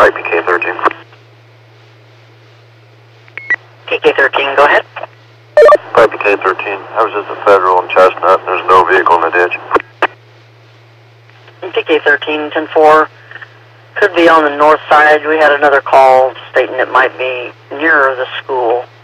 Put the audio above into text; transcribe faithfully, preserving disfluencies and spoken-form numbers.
Right, P K thirteen. P K thirteen, go ahead. Right, P K thirteen. I was at the Federal in Chestnut. There's no vehicle in the ditch. P K thirteen, ten four, could be on the north side. We had another call stating it might be nearer the school.